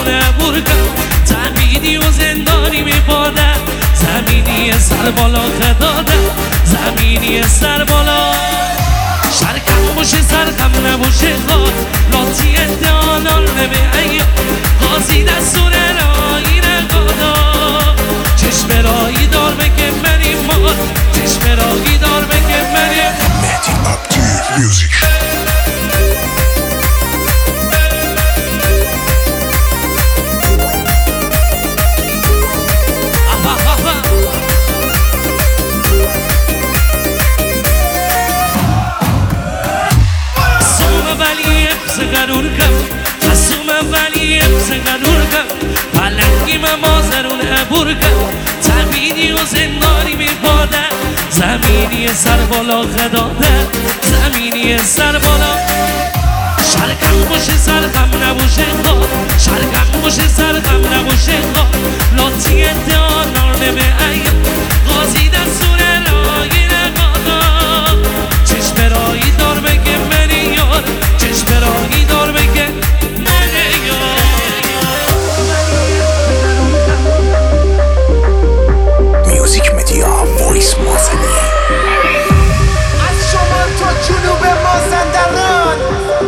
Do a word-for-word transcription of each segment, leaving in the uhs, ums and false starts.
عبور کرد زمینی و زندانی میپاده زمینی سر بالا خداده زمینی سر بالا شرکم باشه سرخم نباشه خود لاتی ادعانان نمه ای قاضی دستور رایی نگادا چشم رایی دار بگه منی مار چشم رایی دار بگه منی مهدی عبدی میوزیک غرور کم خصوم ولی امز غرور کم پلنگی من مازرون عبور کم زمینی و زندانی میپاده زمینی سر بالا خداده زمینی سر بالا شرکم باشه سرخم نباشه خود شرکم باشه سرخم نباشه خود لاتی ادعا نارنمه ای قاضی دستور رایی نگادا چشم رایی دار بگه منی یار چشم رایی دار بگه منی یار میوزیک مدیا وایس مازنی از شمال تا جنوب مازندران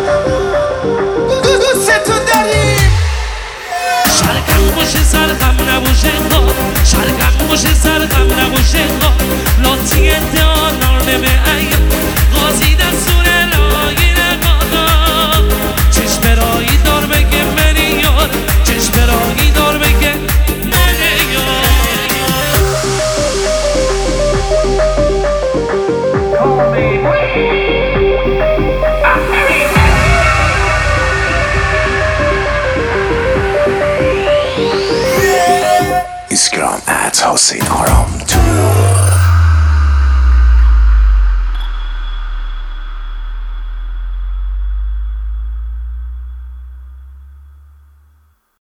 دوستتون داریم شرکم باشه سرخم نباشه خود شرکم باشه سرخم نباشه خود لاتی ادعا نارنمه ای قاضی دستور رایی نگادا چشم رایی دار بگه منی یار چشم رایی دار بگه منی یار Instagram at Hossein Aram two